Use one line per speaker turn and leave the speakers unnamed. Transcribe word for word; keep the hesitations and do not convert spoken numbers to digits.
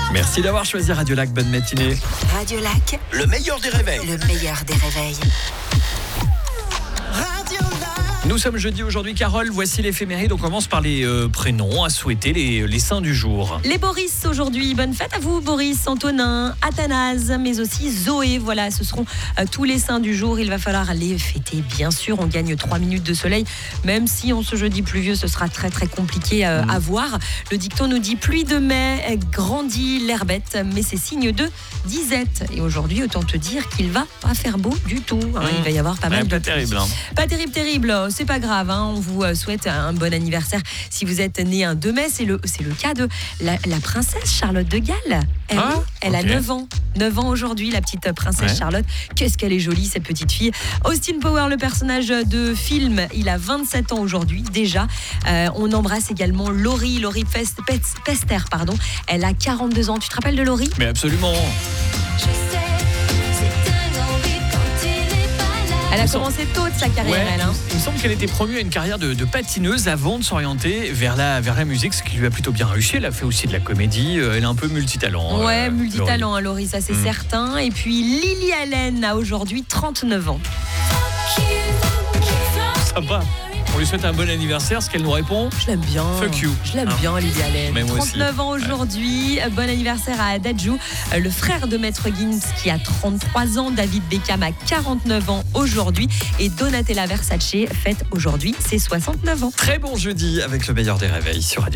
Merci d'avoir choisi Radio Lac. Bonne matinée.
Radio Lac,
Le meilleur des réveils.
le meilleur des réveils.
Nous sommes jeudi aujourd'hui, Carole. Voici l'éphéméride. On commence par les euh, prénoms à souhaiter, les, les saints du jour.
Les Boris aujourd'hui, bonne fête à vous Boris, Antonin, Athanase, mais aussi Zoé. Voilà, ce seront euh, tous les saints du jour. Il va falloir les fêter, bien sûr. On gagne trois minutes de soleil, même si en ce jeudi pluvieux, ce sera très très compliqué euh, mmh. à voir. Le dicton nous dit pluie de mai, grandit l'herbette, mais c'est signe de disette. Et aujourd'hui, autant te dire qu'il va pas faire beau du tout. Hein. Mmh. Il va y avoir pas mal
ouais,
de
pas terrible. Hein.
Pas terrible, terrible. C'est pas grave. Hein. On vous souhaite un bon anniversaire si vous êtes né un deux mai. C'est le, c'est le cas de la, la princesse Charlotte de Galles. Elle,
ah,
elle
okay.
a neuf ans. neuf ans aujourd'hui, la petite princesse
ouais.
Charlotte. Qu'est-ce qu'elle est jolie, cette petite fille. Austin Power, le personnage de film, il a vingt-sept ans aujourd'hui déjà. Euh, on embrasse également Laurie, Laurie Pest, Pest, Pester, pardon. Elle a quarante-deux ans. Tu te rappelles de Laurie ?
Mais absolument.
Elle a commencé tôt de sa carrière,
ouais,
elle. Hein.
Il me semble qu'elle était promue à une carrière de, de patineuse avant de s'orienter vers la, vers la musique, ce qui lui a plutôt bien réussi. Elle a fait aussi de la comédie. Elle est un peu multitalent.
Ouais,
euh,
multitalent, hein, Laurie, ça c'est mmh. certain. Et puis Lily Allen a aujourd'hui trente-neuf ans.
Sympa. On lui souhaite un bon anniversaire, ce qu'elle nous répond.
Je l'aime bien.
Fuck you.
Je l'aime hein. bien, Lily Allen.
Mais moi
trente-neuf
aussi.
ans aujourd'hui. Ouais. Bon anniversaire à Dadju, le frère de Maître Gims qui a trente-trois ans. David Beckham a quarante-neuf ans aujourd'hui. Et Donatella Versace fête aujourd'hui ses soixante-neuf ans.
Très bon jeudi avec le meilleur des réveils sur Radio.